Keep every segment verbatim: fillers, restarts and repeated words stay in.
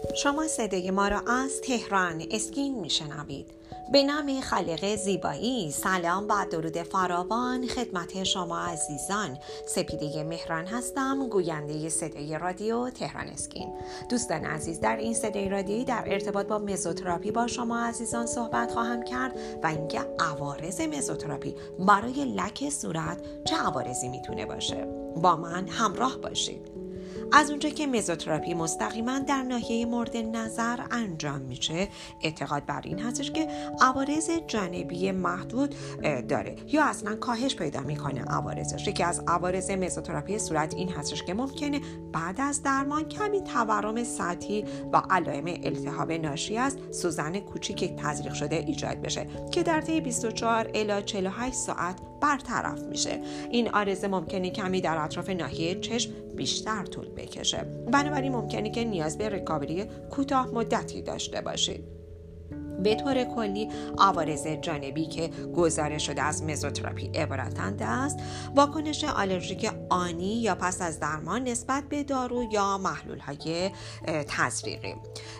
شما صدای ما را از تهران اسکین میشنوید. به نام خالق زیبایی، سلام و درود فراوان خدمت شما عزیزان. سپیده مهران هستم، گوینده صدای رادیو تهران اسکین. دوستان عزیز، در این صدای رادیویی در ارتباط با مزوتراپی با شما عزیزان صحبت خواهم کرد و اینکه عوارض مزوتراپی برای لک صورت چه عوارضی میتونه باشه. با من همراه باشید. از اونجا که مزوتراپی مستقیما در ناحیه مورد نظر انجام میشه، اعتقاد بر این هستش که عوارض جانبی محدود داره یا اصلا کاهش پیدا میکنه عوارضش. یکی از عوارض مزوتراپی صورت این هستش که ممکنه بعد از درمان کمی تورم سطحی و علائم التهاب ناشی از سوزن کوچیک تزریق شده ایجاد بشه که در طی بیست و چهار الی چهل و هشت ساعت برطرف میشه. این عارضه ممکنه کمی در اطراف ناحیه چشم بیشتر طول بکشه، بنابراین ممکنه که نیاز به ریکاوری کوتاه مدتی داشته باشید. به طور کلی عوارض جانبی که گزارش شده از مزوتراپی عبارتند است: واکنش آلرژیک آنی یا پس از درمان نسبت به دارو یا محلول‌های تزریقی.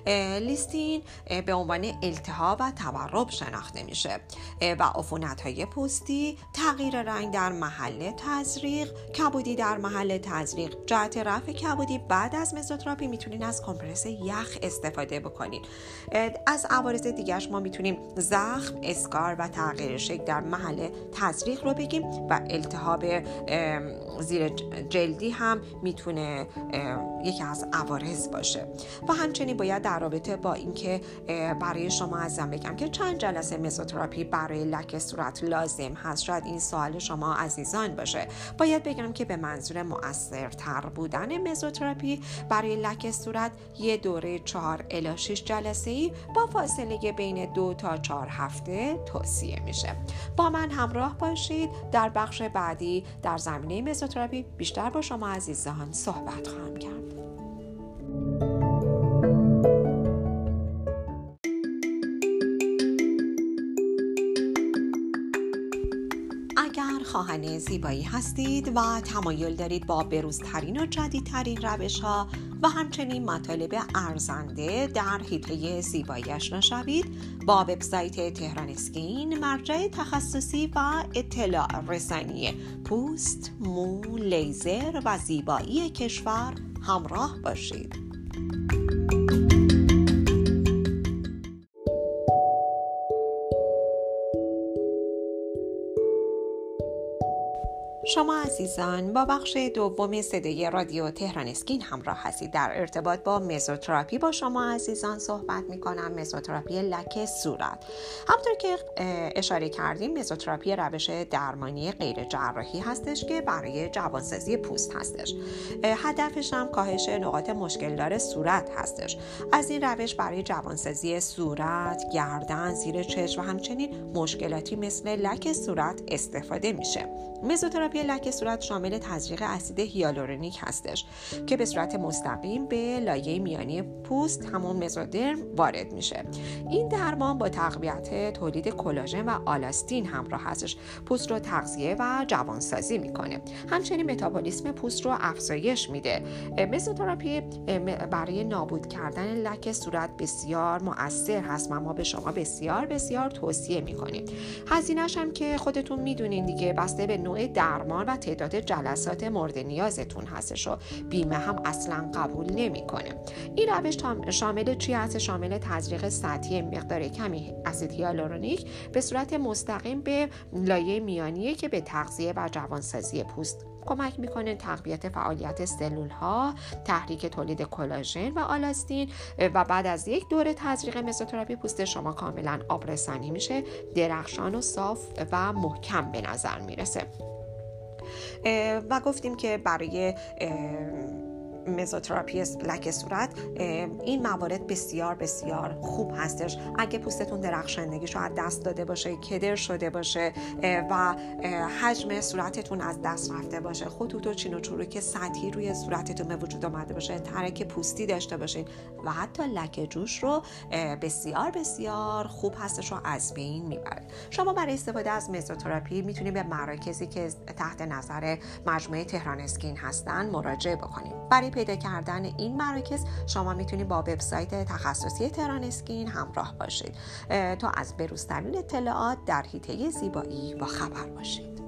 لیستین به عنوان التهاب و تورم شناخته میشه و عفونت‌های پوستی، تغییر رنگ در محل تزریق، کبودی در محل تزریق. جهت رفع کبودی بعد از مزوتراپی میتونین از کمپرس یخ استفاده بکنین. از عوارض دیگه ما میتونیم زخم، اسکار و تغییر شکل در محل تزریق رو بگیم و التهاب زیر جلدی هم میتونه یکی از عوارض باشه. و همچنین باید در رابطه با اینکه برای شما عزیزان بگم که چند جلسه مزوتراپی برای لک صورت لازم هست. شاید این سوال شما عزیزان باشه. باید بگم که به منظور مؤثرتر بودن مزوتراپی برای لک صورت یه دوره چهار الی شش جلسه‌ای با فاصله بین دو تا چهار هفته توصیه میشه. با من همراه باشید. در بخش بعدی در زمینه مزوتراپی بیشتر با شما عزیزان صحبت خواهم کرد. اگر خواهان زیبایی هستید و تمایل دارید با بروزترین و جدیدترین روش‌ها و همچنین مطالب ارزنده در حیطه زیبایی آشنا شوید، با وبسایت تهران اسکین، مرجع تخصصی و اطلاع رسانی پوست، مو، لیزر و زیبایی کشور همراه باشید. شما عزیزان با بخش دوم صدای رادیو تهران اسکین همراه هستید. در ارتباط با مزوتراپی با شما عزیزان صحبت میکنم. مزوتراپی لک صورت. همونطور که اشاره کردیم، مزوتراپی روش درمانی غیر جراحی هستش که برای جوانسازی پوست هستش. هدفش هم کاهش نقاط مشکل دار صورت هستش. از این روش برای جوانسازی صورت، گردن، زیر چشم و همچنین مشکلاتی مثل لک صورت استفاده میشه. مزوتراپی لک صورت شامل تزریق اسید هیالورونیک هستش که به صورت مستقیم به لایه میانی پوست، همون مزودرم، وارد میشه. این درمان با تقویت تولید کلاژن و آلاستین همراه هستش. پوست رو تغذیه و جوانسازی میکنه. همچنین متابولیسم پوست رو افزایش میده. مزوتراپی برای نابود کردن لک صورت بسیار مؤثر هست و ما به شما بسیار بسیار توصیه میکنیم. هزینه‌اش هم که خودتون میدونین دیگه، بسته به نوع درمان و تعداد جلسات مورد نیازتون هستش و بیمه هم اصلا قبول نمیکنه. این روش شامل چی هست؟ شامل تزریق سطحی مقدار کمی اسید هیالورونیک به صورت مستقیم به لایه میانیه که به تغذیه و جوانسازی پوست کمک میکنه، تقویت فعالیت سلول ها، تحریک تولید کلاژن و آلاستین و بعد از یک دوره تزریق مزوتراپی پوست شما کاملا آبرسانی میشه، درخشان و صاف و محکم به نظر میرسه. و گفتیم که برای مزوتراپی لک صورت این موارد بسیار بسیار خوب هستش. اگه پوستتون درخشندگیشو از دست داده باشه، کدر شده باشه و حجم صورتتون از دست رفته باشه، خطوط و چین و چروک سطحی روی صورتتون به وجود آمده باشه، ترک پوستی داشته باشین و حتی لکه جوش رو بسیار بسیار خوب هستش و از بین میبره. شما برای استفاده از مزوتراپی میتونید به مراکزی که تحت نظر مجموعه تهران اسکین هستن مراجعه بکنید. برای برای پیدا کردن این مراکز شما میتونید با وبسایت تخصصی تهران اسکین همراه باشید تا از بروزترین اطلاعات در حیطه زیبایی با خبر باشید.